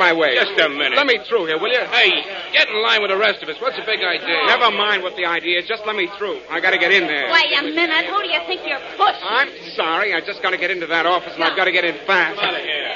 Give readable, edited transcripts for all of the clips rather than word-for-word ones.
my way. Just a minute. Let me through here, will you? Hey, get in line with the rest of us. What's the big idea? Never mind what the idea is. Just let me through. I got to get in there. Wait a minute. Who do you think you're pushing? I'm sorry. I just got to get into that office, and I've got to get in fast. Come out of here.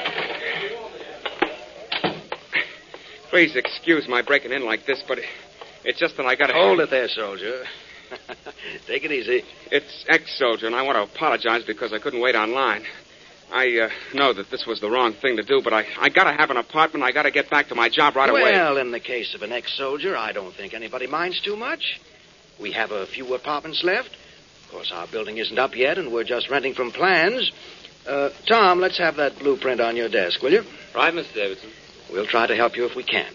Please excuse my breaking in like this, but it's just that I got to... Hold it there, soldier. Take it easy. It's ex-soldier, and I want to apologize because I couldn't wait online. I know that this was the wrong thing to do, but I got to have an apartment. I got to get back to my job right away. Well, in the case of an ex-soldier, I don't think anybody minds too much. We have a few apartments left. Of course, our building isn't up yet, and we're just renting from plans. Tom, let's have that blueprint on your desk, will you? Right, Mr. Davidson. We'll try to help you if we can.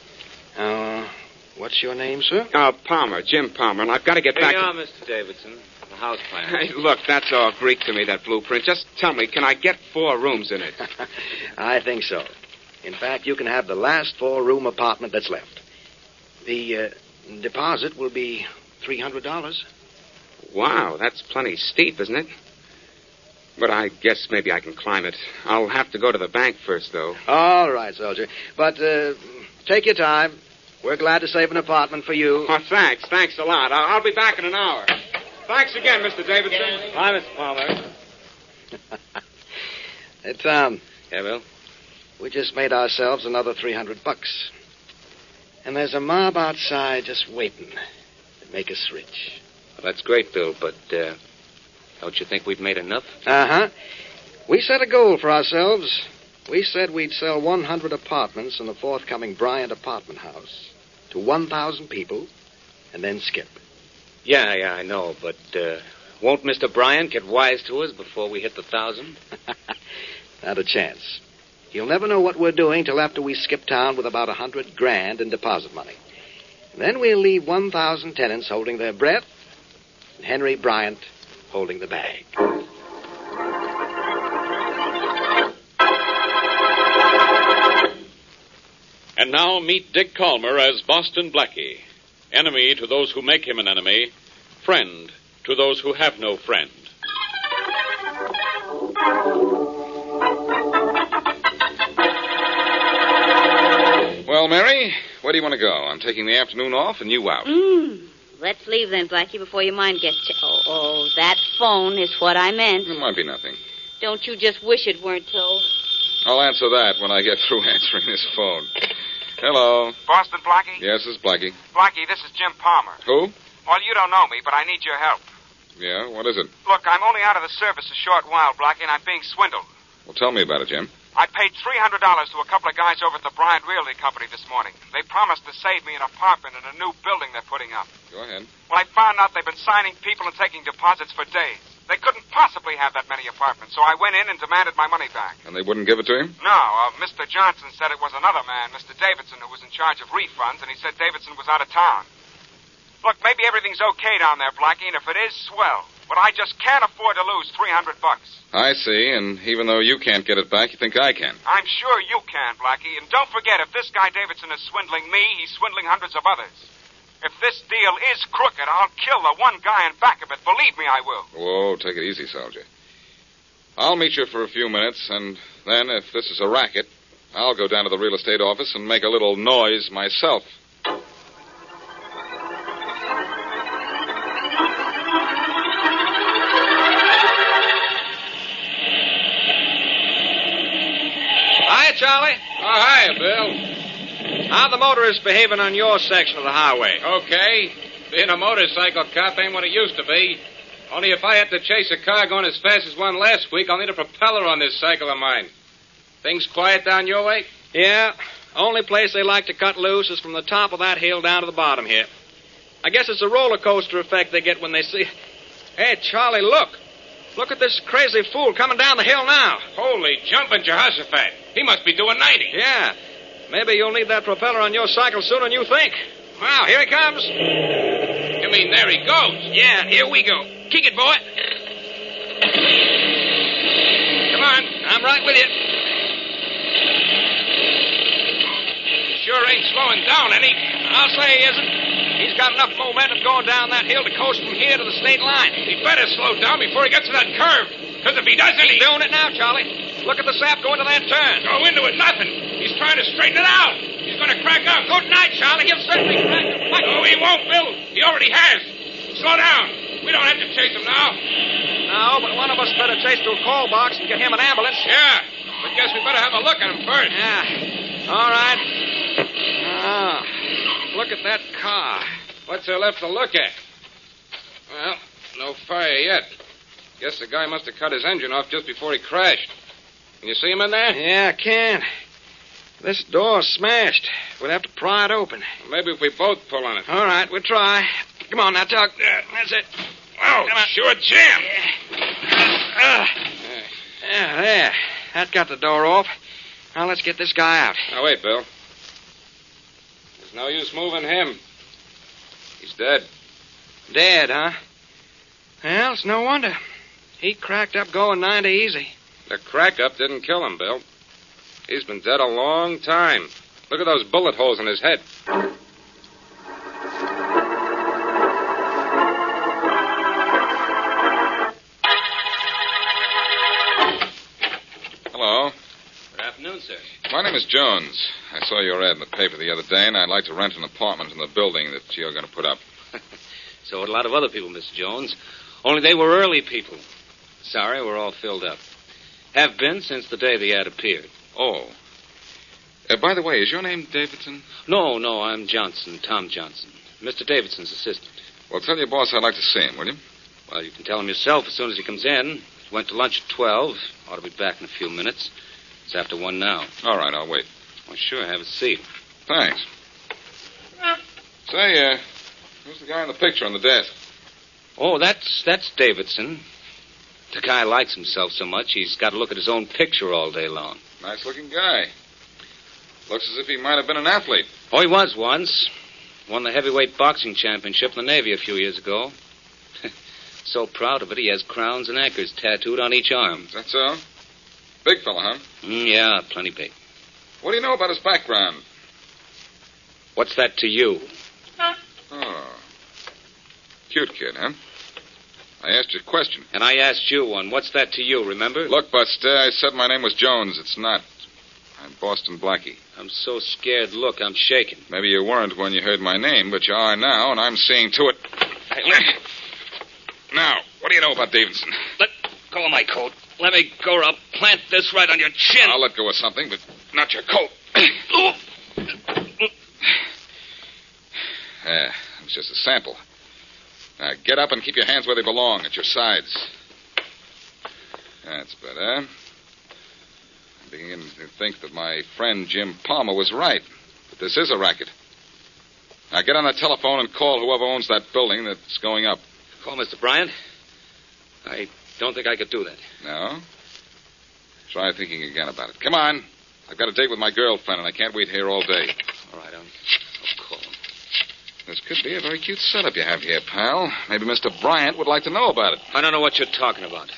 What's your name, sir? Palmer, Jim Palmer, and I've got to get back... Here you are, Mr. Davidson. The house plan. Hey, look, that's all Greek to me, that blueprint. Just tell me, can I get 4 rooms in it? I think so. In fact, you can have the last 4-room apartment that's left. The deposit will be $300. Wow, that's plenty steep, isn't it? But I guess maybe I can climb it. I'll have to go to the bank first, though. All right, soldier. But take your time. We're glad to save an apartment for you. Oh, thanks. Thanks a lot. I'll be back in an hour. Thanks again, Mr. Davidson. Hi, Mr. Palmer. Hey, Tom. Yeah, Bill? We just made ourselves another $300. And there's a mob outside just waiting to make us rich. Well, that's great, Bill, but don't you think we've made enough? Uh-huh. We set a goal for ourselves. We said we'd sell 100 apartments in the forthcoming Bryant apartment house to 1,000 people and then skip. Yeah, I know, but won't Mr. Bryant get wise to us before we hit the 1,000? Not a chance. He'll never know what we're doing till after we skip town with about $100,000 in deposit money. And then we'll leave 1,000 tenants holding their breath and Henry Bryant holding the bag. And now meet Dick Calmer as Boston Blackie. Enemy to those who make him an enemy. Friend to those who have no friend. Well, Mary, where do you want to go? I'm taking the afternoon off and you out. Let's leave then, Blackie, before your mind gets... Oh, that phone is what I meant. It might be nothing. Don't you just wish it weren't so? I'll answer that when I get through answering this phone. Hello. Boston Blackie? Yes, this is Blackie. Blackie, this is Jim Palmer. Who? Well, you don't know me, but I need your help. Yeah, what is it? Look, I'm only out of the service a short while, Blackie, and I'm being swindled. Well, tell me about it, Jim. I paid $300 to a couple of guys over at the Bryant Realty Company this morning. They promised to save me an apartment in a new building they're putting up. Go ahead. Well, I found out they've been signing people and taking deposits for days. They couldn't possibly have that many apartments, so I went in and demanded my money back. And they wouldn't give it to him? No, Mr. Johnson said it was another man, Mr. Davidson, who was in charge of refunds, and he said Davidson was out of town. Look, maybe everything's okay down there, Blackie, and if it is, swell. But I just can't afford to lose $300. I see, and even though you can't get it back, you think I can. I'm sure you can, Blackie. And don't forget, if this guy Davidson is swindling me, he's swindling hundreds of others. If this deal is crooked, I'll kill the one guy in back of it. Believe me, I will. Whoa, take it easy, soldier. I'll meet you for a few minutes, and then, if this is a racket, I'll go down to the real estate office and make a little noise myself. Hi, Charlie. Oh, hiya, Bill. How the motorists behaving on your section of the highway? Okay. Being a motorcycle cop ain't what it used to be. Only if I had to chase a car going as fast as one last week, I'll need a propeller on this cycle of mine. Things quiet down your way? Yeah. Only place they like to cut loose is from the top of that hill down to the bottom here. I guess it's a roller coaster effect they get when they see... Hey, Charlie, look. Look at this crazy fool coming down the hill now. Holy jumping Jehoshaphat. He must be doing 90. Yeah. Maybe you'll need that propeller on your cycle sooner than you think. Wow, here he comes. You mean there he goes? Yeah, here we go. Kick it, boy. Come on, I'm right with you. Sure ain't slowing down any. I'll say he isn't. He's got enough momentum going down that hill to coast from here to the state line. He better slow down before he gets to that curve. Because if he doesn't, He's doing it now, Charlie. Look at the sap going to that turn. Go into it, nothing. He's He's trying to straighten it out. He's going to crack out. Good night, Charlie. He'll certainly crack it. No, he won't, Bill. He already has. Slow down. We don't have to chase him now. No, but one of us better chase to a call box and get him an ambulance. Yeah, but guess we better have a look at him first. Yeah. All right. Look at that car. What's there left to look at? Well, no fire yet. Guess the guy must have cut his engine off just before he crashed. Can you see him in there? Yeah, I can. This door's smashed. We'll have to pry it open. Maybe if we both pull on it. All right, we'll try. Come on now, Tuck. That's it. Oh, sure jam. Yeah, there. That got the door off. Now let's get this guy out. Now, wait, Bill. There's no use moving him. He's dead. Dead, huh? Well, it's no wonder. He cracked up going 90 easy. The crack-up didn't kill him, Bill. He's been dead a long time. Look at those bullet holes in his head. Hello. Good afternoon, sir. My name is Jones. I saw your ad in the paper the other day, and I'd like to rent an apartment in the building that you're going to put up. So would a lot of other people, Mr. Jones. Only they were early people. Sorry, we're all filled up. Have been since the day the ad appeared. Oh. By the way, is your name Davidson? No, I'm Johnson, Tom Johnson. Mr. Davidson's assistant. Well, tell your boss I'd like to see him, will you? Well, you can tell him yourself as soon as he comes in. He went to lunch at 12. Ought to be back in a few minutes. It's after 1 now. All right, I'll wait. Well, sure, have a seat. Thanks. Say, who's the guy in the picture on the desk? Oh, that's Davidson. The guy likes himself so much, he's got to look at his own picture all day long. Nice-looking guy. Looks as if he might have been an athlete. Oh, he was once. Won the heavyweight boxing championship in the Navy a few years ago. So proud of it, he has crowns and anchors tattooed on each arm. Is that so? Big fella, huh? Yeah, plenty big. What do you know about his background? What's that to you? Oh. Cute kid, huh? I asked you a question. And I asked you one. What's that to you, remember? Look, Buster, I said my name was Jones. It's not. I'm Boston Blackie. I'm so scared. Look, I'm shaking. Maybe you weren't when you heard my name, but you are now, and I'm seeing to it. Now, what do you know about Davidson? Let go of my coat. Let me go or I'll plant this right on your chin. I'll let go of something, but not your coat. It was just a sample. Now, get up and keep your hands where they belong, at your sides. That's better. I'm beginning to think that my friend Jim Palmer was right. But this is a racket. Now, get on the telephone and call whoever owns that building that's going up. Call Mr. Bryant? I don't think I could do that. No? Try thinking again about it. Come on. I've got a date with my girlfriend, and I can't wait here all day. All right, I'll call him. This could be a very cute setup you have here, pal. Maybe Mr. Bryant would like to know about it. I don't know what you're talking about.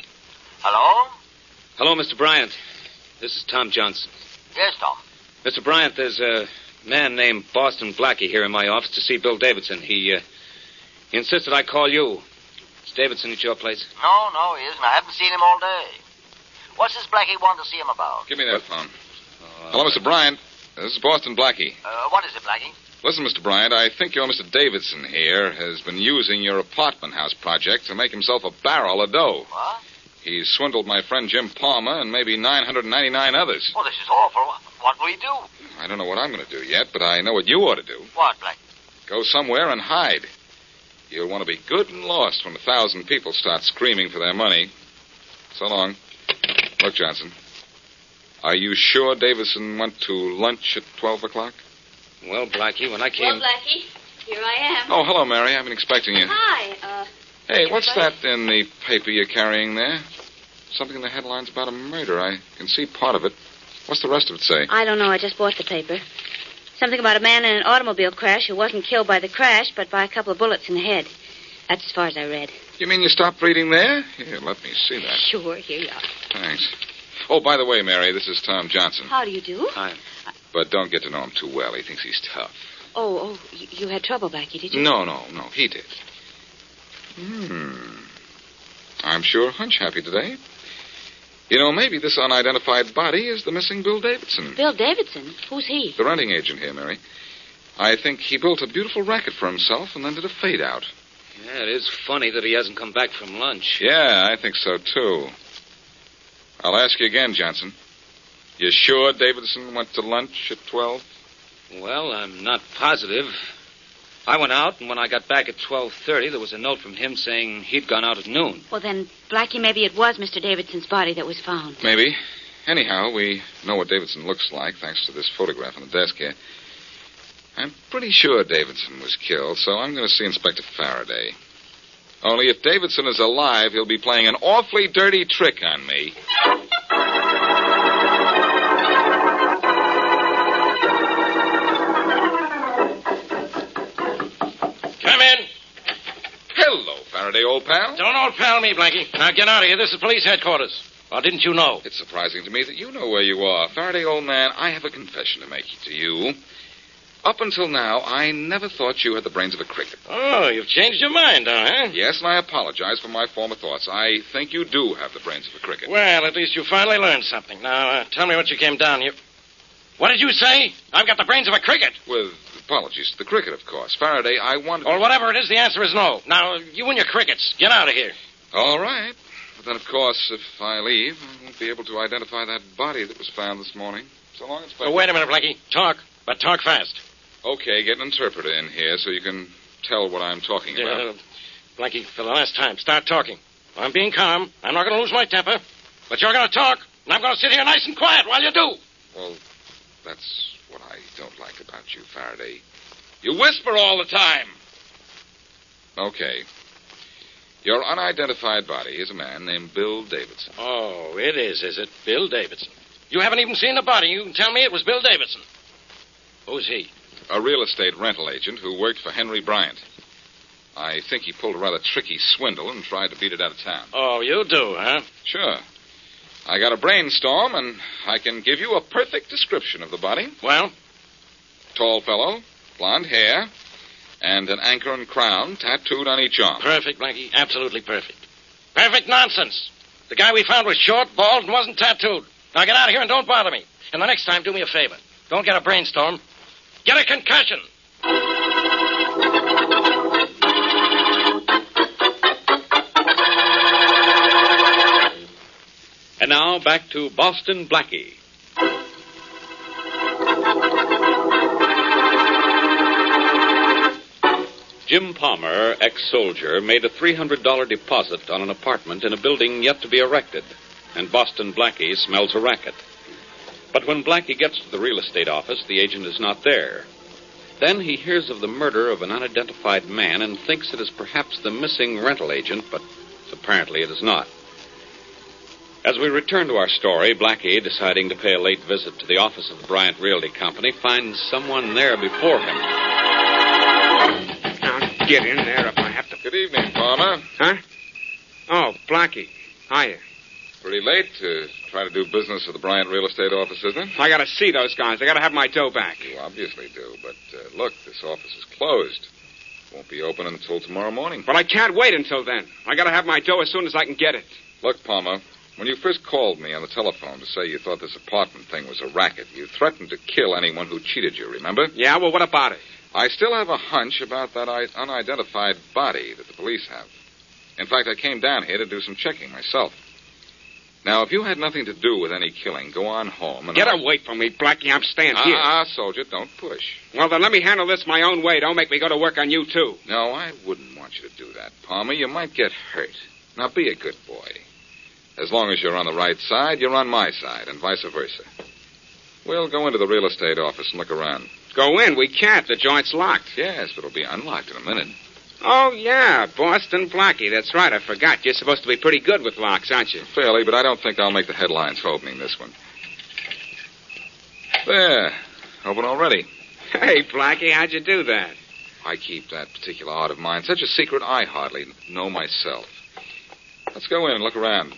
Hello? Hello, Mr. Bryant. This is Tom Johnson. Yes, Tom. Mr. Bryant, there's a man named Boston Blackie here in my office to see Bill Davidson. He insisted I call you. Is Davidson at your place? No, he isn't. I haven't seen him all day. What's this Blackie want to see him about? Give me that phone. Hello, Mr. Bryant. This is Boston Blackie. What is it, Blackie? Listen, Mr. Bryant, I think your Mr. Davidson here has been using your apartment house project to make himself a barrel of dough. What? He's swindled my friend Jim Palmer and maybe 999 others. Oh, this is awful. What will he do? I don't know what I'm going to do yet, but I know what you ought to do. What, Blackie? Go somewhere and hide. You'll want to be good and lost when 1,000 people start screaming for their money. So long. Look, Johnson. Are you sure Davidson went to lunch at 12 o'clock? Well, Blackie, when I came... Well, Blackie, here I am. Oh, hello, Mary. I've been expecting you. Hi, Hey, what's everybody? that in the paper you're carrying there? Something in the headlines about a murder. I can see part of it. What's the rest of it say? I don't know. I just bought the paper. Something about a man in an automobile crash who wasn't killed by the crash, but by a couple of bullets in the head. That's as far as I read. You mean you stopped reading there? Here, let me see that. Sure, here you are. Thanks. Oh, by the way, Mary, this is Tom Johnson. How do you do? Hi. But don't get to know him too well. He thinks he's tough. Oh, you had trouble, Blackie, did you? No, he did. I'm sure Hunch happy today. You know, maybe this unidentified body is the missing Bill Davidson. Bill Davidson? Who's he? The renting agent here, Mary. I think he built a beautiful racket for himself and then did a fade-out. Yeah, it is funny that he hasn't come back from lunch. Yeah, I think so, too. I'll ask you again, Johnson. You sure Davidson went to lunch at 12? Well, I'm not positive. I went out, and when I got back at 12:30, there was a note from him saying he'd gone out at noon. Well, then, Blackie, maybe it was Mr. Davidson's body that was found. Maybe. Anyhow, we know what Davidson looks like, thanks to this photograph on the desk here. I'm pretty sure Davidson was killed, so I'm going to see Inspector Faraday. Only if Davidson is alive, he'll be playing an awfully dirty trick on me. Come in. Hello, Faraday, old pal. Don't old pal me, Blackie. Now get out of here. This is police headquarters. Or didn't you know? It's surprising to me that you know where you are. Faraday, old man, I have a confession to make to you. Up until now, I never thought you had the brains of a cricket. Oh, you've changed your mind, huh? Yes, and I apologize for my former thoughts. I think you do have the brains of a cricket. Well, at least you finally learned something. Now, tell me what you came down here. What did you say? I've got the brains of a cricket. With apologies to the cricket, of course. Faraday, I wanted... Or whatever it is, the answer is no. Now, you and your crickets, get out of here. All right. But then, of course, if I leave, I won't be able to identify that body that was found this morning. So long, Inspector. Oh, wait a minute, Blackie. Talk, but talk fast. Okay, get an interpreter in here so you can tell what I'm talking about. Blackie, for the last time, start talking. I'm being calm. I'm not going to lose my temper. But you're going to talk, and I'm going to sit here nice and quiet while you do. Well, that's what I don't like about you, Faraday. You whisper all the time. Okay. Your unidentified body is a man named Bill Davidson. Oh, it is it? Bill Davidson. You haven't even seen the body. You can tell me it was Bill Davidson. Who's he? A real estate rental agent who worked for Henry Bryant. I think he pulled a rather tricky swindle and tried to beat it out of town. Oh, you do, huh? Sure. I got a brainstorm, and I can give you a perfect description of the body. Well? Tall fellow, blonde hair, and an anchor and crown tattooed on each arm. Perfect, Blackie. Absolutely perfect. Perfect nonsense. The guy we found was short, bald, and wasn't tattooed. Now get out of here and don't bother me. And the next time, do me a favor. Don't get a brainstorm. Get a concussion. And now back to Boston Blackie. Jim Palmer, ex-soldier, made a $300 deposit on an apartment in a building yet to be erected, and Boston Blackie smells a racket. But when Blackie gets to the real estate office, the agent is not there. Then he hears of the murder of an unidentified man and thinks it is perhaps the missing rental agent, but apparently it is not. As we return to our story, Blackie, deciding to pay a late visit to the office of the Bryant Realty Company, finds someone there before him. I'll get in there if I have to. Good evening, Palmer. Huh? Oh, Blackie. Hiya. Pretty late to try to do business at the Bryant Real Estate office, isn't it? I gotta see those guys. I gotta have my dough back. You obviously do, but look, this office is closed. Won't be open until tomorrow morning. But I can't wait until then. I gotta have my dough as soon as I can get it. Look, Palmer, when you first called me on the telephone to say you thought this apartment thing was a racket, you threatened to kill anyone who cheated you, remember? Yeah, well, what about it? I still have a hunch about that unidentified body that the police have. In fact, I came down here to do some checking myself. Now, if you had nothing to do with any killing, go on home and... Get away from me, Blackie. I'm staying here. Soldier, don't push. Well, then let me handle this my own way. Don't make me go to work on you, too. No, I wouldn't want you to do that, Palmer. You might get hurt. Now, be a good boy. As long as you're on the right side, you're on my side, and vice versa. We'll go into the real estate office and look around. Go in. We can't. The joint's locked. Yes, but it'll be unlocked in a minute. Oh, yeah, Boston Blackie. That's right. I forgot. You're supposed to be pretty good with locks, aren't you? Fairly, but I don't think I'll make the headlines for opening this one. There. Open already. Hey, Blackie, how'd you do that? I keep that particular art of mine such a secret I hardly know myself. Let's go in and look around.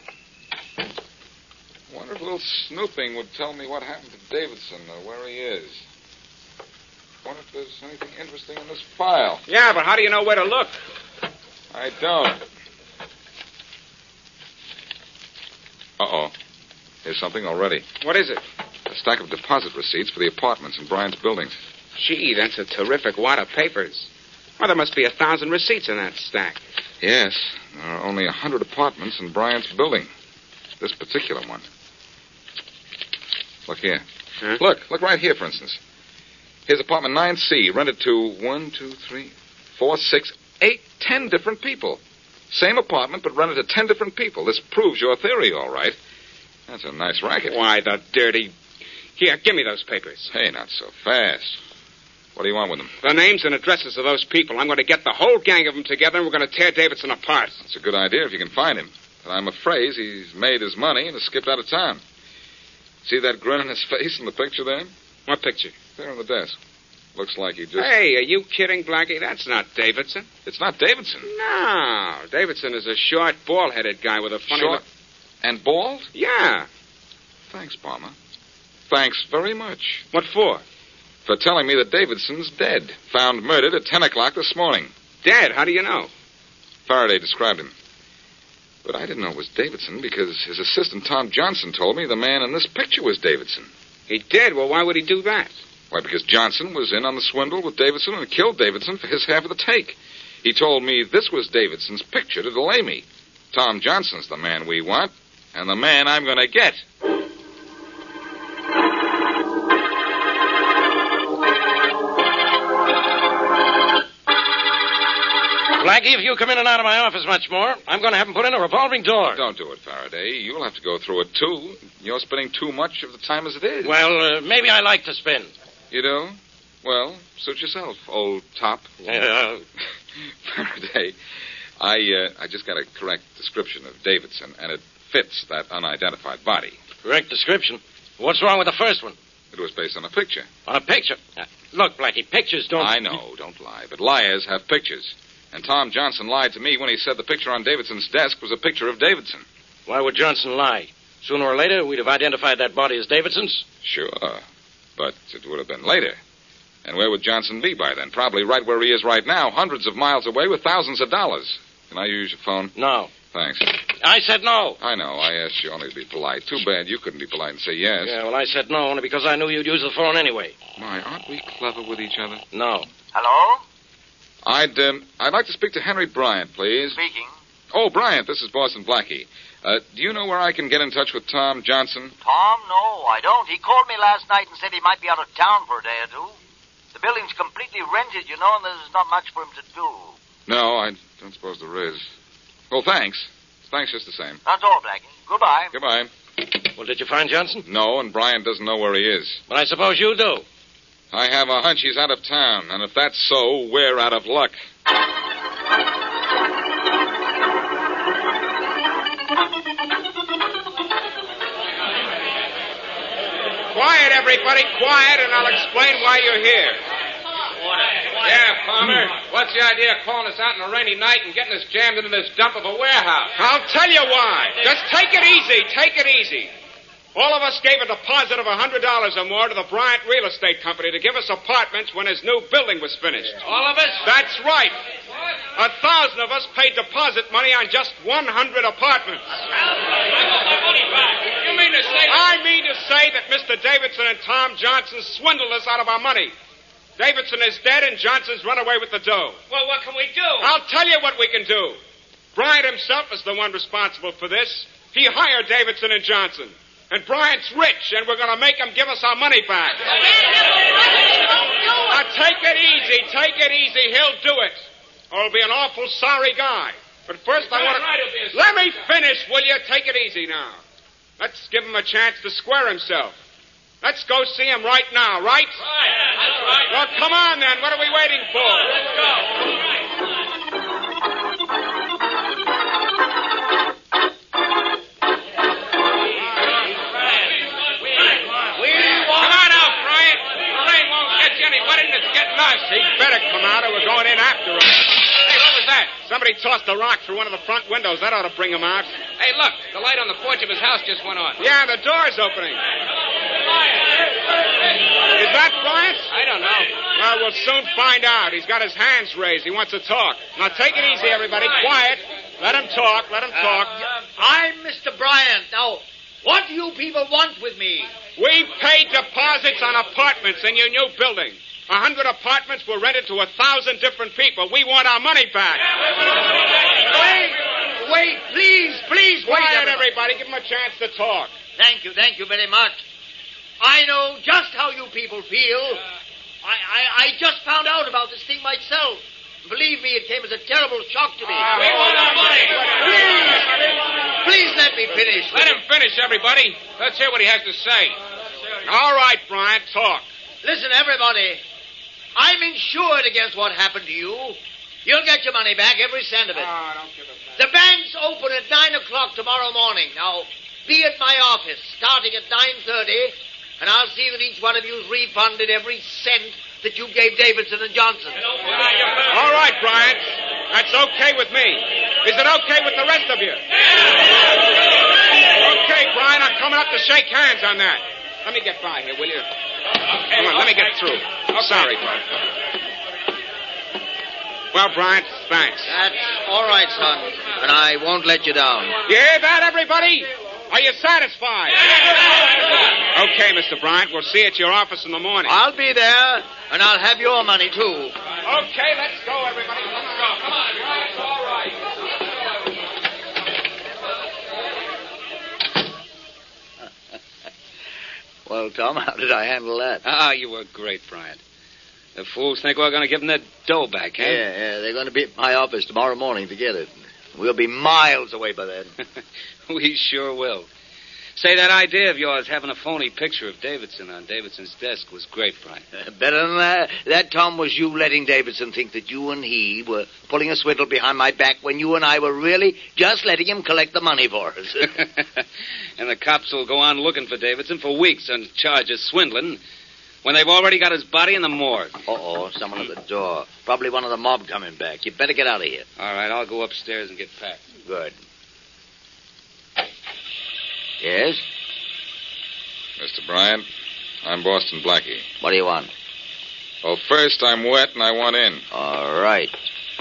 I wonder if a little snooping would tell me what happened to Davidson or where he is. I wonder if there's anything interesting in this file. Yeah, but how do you know where to look? I don't. Uh-oh. Here's something already. What is it? A stack of deposit receipts for the apartments in Bryant's buildings. Gee, that's a terrific wad of papers. Well, there must be 1,000 receipts in that stack. Yes, there are only 100 apartments in Bryant's building. This particular one. Look here. Huh? Look right here, for instance. Here's apartment 9C, rented to 1, 2, 3, 4, 6, 8, 10 different people. Same apartment, but rented to 10 different people. This proves your theory, all right. That's a nice racket. Why, the dirty... Here, give me those papers. Hey, not so fast. What do you want with them? The names and addresses of those people. I'm going to get the whole gang of them together, and we're going to tear Davidson apart. It's a good idea if you can find him. But I'm afraid he's made his money and has skipped out of town. See that grin on his face in the picture there? What picture? There on the desk. Looks like he just... Hey, are you kidding, Blackie? That's not Davidson. It's not Davidson. No. Davidson is a short, bald-headed guy with a funny... Short and bald? Yeah. Thanks, Palmer. Thanks very much. What for? For telling me that Davidson's dead. Found murdered at 10 o'clock this morning. Dead? How do you know? Faraday described him. But I didn't know it was Davidson because his assistant, Tom Johnson, told me the man in this picture was Davidson. He did? Well, why would he do that? Why, because Johnson was in on the swindle with Davidson and killed Davidson for his half of the take. He told me this was Davidson's picture to delay me. Tom Johnson's the man we want, and the man I'm going to get. Blackie, if you come in and out of my office much more, I'm going to have him put in a revolving door. Don't do it, Faraday. You'll have to go through it, too. You're spending too much of the time as it is. Well, maybe I like to spin. You do? Well, suit yourself, old top. Faraday, I just got a correct description of Davidson, and it fits that unidentified body. Correct description? What's wrong with the first one? It was based on a picture. On a picture? Look, Blackie, pictures don't... I know, don't lie, but liars have pictures. And Tom Johnson lied to me when he said the picture on Davidson's desk was a picture of Davidson. Why would Johnson lie? Sooner or later, we'd have identified that body as Davidson's. Sure, but it would have been later. And where would Johnson be by then? Probably right where he is right now, hundreds of miles away with thousands of dollars. Can I use your phone? No. Thanks. I said no. I know. I asked you only to be polite. Too bad you couldn't be polite and say yes. Yeah, well, I said no only because I knew you'd use the phone anyway. My, aren't we clever with each other? No. Hello? I'd like to speak to Henry Bryant, please. Speaking. Oh, Bryant, this is Boston Blackie. Do you know where I can get in touch with Tom Johnson? Tom? No, I don't. He called me last night and said he might be out of town for a day or two. The building's completely rented, you know, and there's not much for him to do. No, I don't suppose there is. Well, thanks. Thanks just the same. That's all, Blackie. Goodbye. Goodbye. Well, did you find Johnson? No, and Bryant doesn't know where he is. Well, I suppose you do. I have a hunch he's out of town, and if that's so, we're out of luck. Quiet, everybody, quiet, and I'll explain why you're here. Yeah, Palmer, what's the idea of calling us out on a rainy night and getting us jammed into this dump of a warehouse? I'll tell you why. Just take it easy, take it easy. All of us gave a deposit of $100 or more to the Bryant Real Estate Company to give us apartments when his new building was finished. All of us? That's right. 1,000 of us paid deposit money on just 100 apartments. You mean to say... I mean to say that Mr. Davidson and Tom Johnson swindled us out of our money. Davidson is dead and Johnson's run away with the dough. Well, what can we do? I'll tell you what we can do. Bryant himself is the one responsible for this. He hired Davidson and Johnson. And Bryant's rich, and we're going to make him give us our money back. Now, take it easy. Take it easy. He'll do it. Or he'll be an awful sorry guy. But first, I want to... Let me finish, will you? Take it easy now. Let's give him a chance to square himself. Let's go see him right now, right? Right. That's right. Well, come on, then. What are we waiting for? Let's go. He'd better come out or we're going in after him. Hey, what was that? Somebody tossed a rock through one of the front windows. That ought to bring him out. Hey, look, the light on the porch of his house just went on. Yeah, the door's opening. Is that Bryant? I don't know. Well, we'll soon find out. He's got his hands raised. He wants to talk. Now, take it easy, everybody. Quiet. Let him talk. Let him talk. I'm Mr. Bryant. Now, what do you people want with me? We paid deposits on apartments in your new building. 100 apartments were rented to 1,000 different people. We want our money back. Wait, please, Quiet, everybody. Give them a chance to talk. Thank you very much. I know just how you people feel. I just found out about this thing myself. Believe me, it came as a terrible shock to me. We want our money. Please let me finish. Let him finish, everybody. Let's hear what he has to say. All right, Bryant, talk. Listen, everybody. I'm insured against what happened to you. You'll get your money back, every cent of it. Oh, don't give it back. The bank's open at 9 o'clock tomorrow morning. Now, be at my office, starting at 9:30, and I'll see that each one of you's refunded every cent that you gave Davidson and Johnson. All right, Bryant. That's okay with me. Is it okay with the rest of you? Okay, Bryant, I'm coming up to shake hands on that. Let me get by here, will you? Come on, let me get through. Sorry, Bryant. Well, Bryant, thanks. That's all right, son, and I won't let you down. You hear that, everybody? Are you satisfied? Okay, Mr. Bryant, we'll see you at your office in the morning. I'll be there, and I'll have your money, too. Okay, let's go, everybody. Come on. It's all right. Well, Tom, how did I handle that? Ah, you were great, Bryant. The fools think we're going to give them their dough back, eh? Yeah, they're going to be at my office tomorrow morning to get it. We'll be miles away by then. We sure will. Say, that idea of yours having a phony picture of Davidson on Davidson's desk was great, Bryant. Better than that. That, Tom, was you letting Davidson think that you and he were pulling a swindle behind my back when you and I were really just letting him collect the money for us. And the cops will go on looking for Davidson for weeks on charge of swindling when they've already got his body in the morgue. Uh-oh, someone at the door. Probably one of the mob coming back. You better get out of here. All right, I'll go upstairs and get packed. Good. Yes? Mr. Bryant, I'm Boston Blackie. What do you want? Well, first, I'm wet and I want in. All right.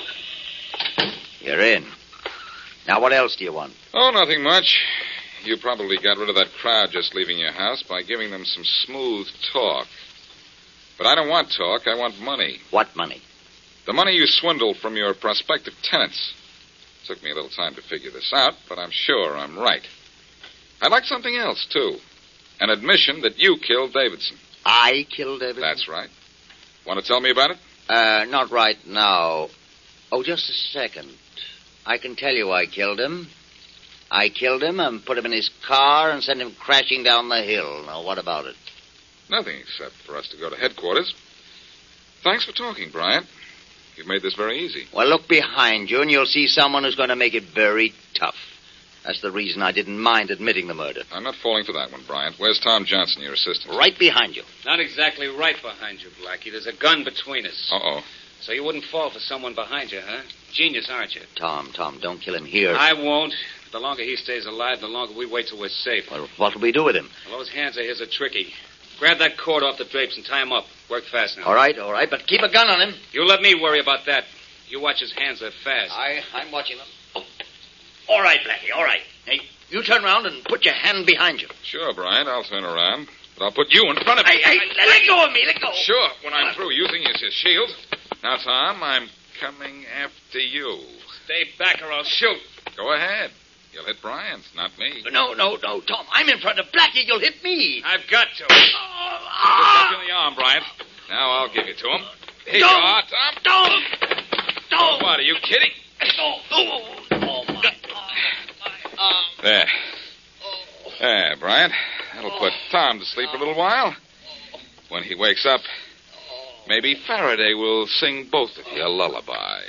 You're in. Now, what else do you want? Oh, nothing much. You probably got rid of that crowd just leaving your house by giving them some smooth talk. But I don't want talk. I want money. What money? The money you swindled from your prospective tenants. Took me a little time to figure this out, but I'm sure I'm right. I'd like something else, too. An admission that you killed Davidson. I killed Davidson? That's right. Want to tell me about it? Not right now. Oh, just a second. I can tell you I killed him. I killed him and put him in his car and sent him crashing down the hill. Now, what about it? Nothing except for us to go to headquarters. Thanks for talking, Bryant. You've made this very easy. Well, look behind you and you'll see someone who's going to make it very tough. That's the reason I didn't mind admitting the murder. I'm not falling for that one, Bryant. Where's Tom Johnson, your assistant? Right behind you. Not exactly right behind you, Blackie. There's a gun between us. Uh-oh. So you wouldn't fall for someone behind you, huh? Genius, aren't you? Tom, don't kill him here. I won't. The longer he stays alive, the longer we wait till we're safe. Well, what'll we do with him? Well, those hands of his are tricky. Grab that cord off the drapes and tie him up. Work fast now. All right, but keep a gun on him. You let me worry about that. You watch his hands, they're fast. I'm watching them. Oh. All right, Blackie, all right. Hey, you turn around and put your hand behind you. Sure, Bryant, I'll turn around. But I'll put you in front of me. Hey, let go of me, let go. Sure, when I'm through using you as your shield. Now, Tom, I'm coming after you. Stay back or I'll shoot. Go ahead. You'll hit Bryant, not me. No, Tom. I'm in front of Blackie. You'll hit me. I've got to. Just up in the arm, Bryant. Now I'll give it to him. Here you are, Tom. Don't. What, are you kidding? Oh, my. There. There, Bryant. That'll put Tom to sleep for a little while. When he wakes up, maybe Faraday will sing both of you a lullaby.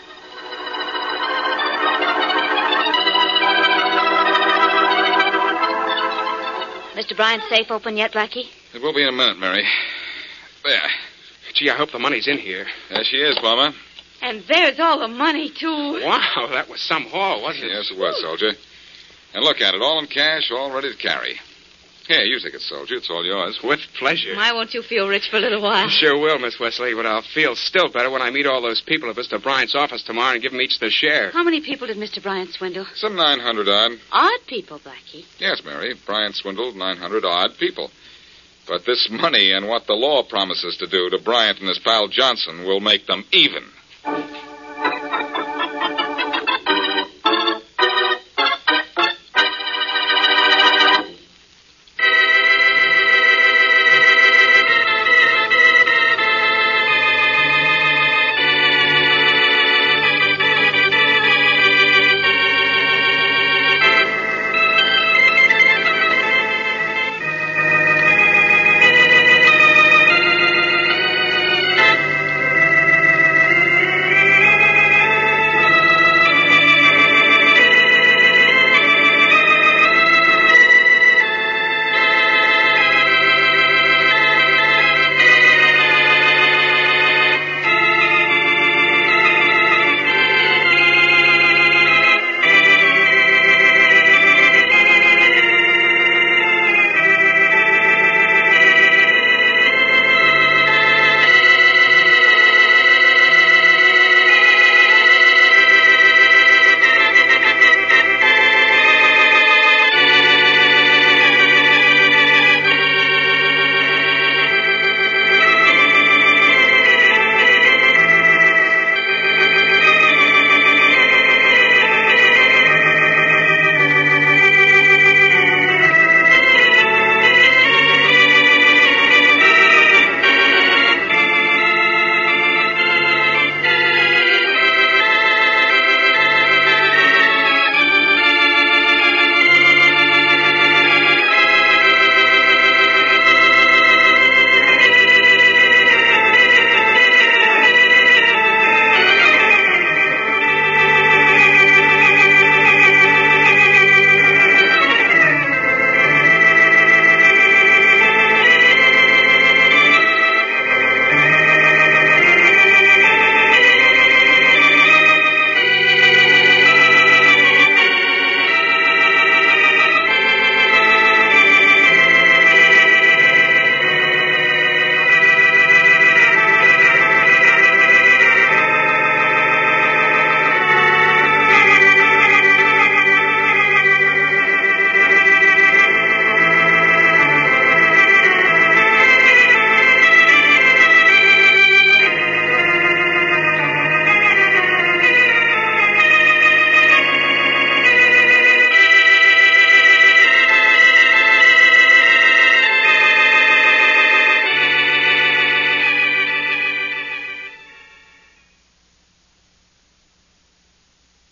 Mr. Bryant's safe open yet, Blackie? It will be in a minute, Mary. There. Gee, I hope the money's in here. There she is, Palmer. And there's all the money, too. Wow, that was some haul, wasn't it? Yes, it was, soldier. And look at it, all in cash, all ready to carry. Here, you take it, soldier. It's all yours. With pleasure. Why won't you feel rich for a little while? Sure will, Miss Wesley, but I'll feel still better when I meet all those people at Mr. Bryant's office tomorrow and give them each their share. How many people did Mr. Bryant swindle? Some 900 odd. Odd people, Blackie. Yes, Mary. Bryant swindled 900 odd people. But this money and what the law promises to do to Bryant and his pal Johnson will make them even.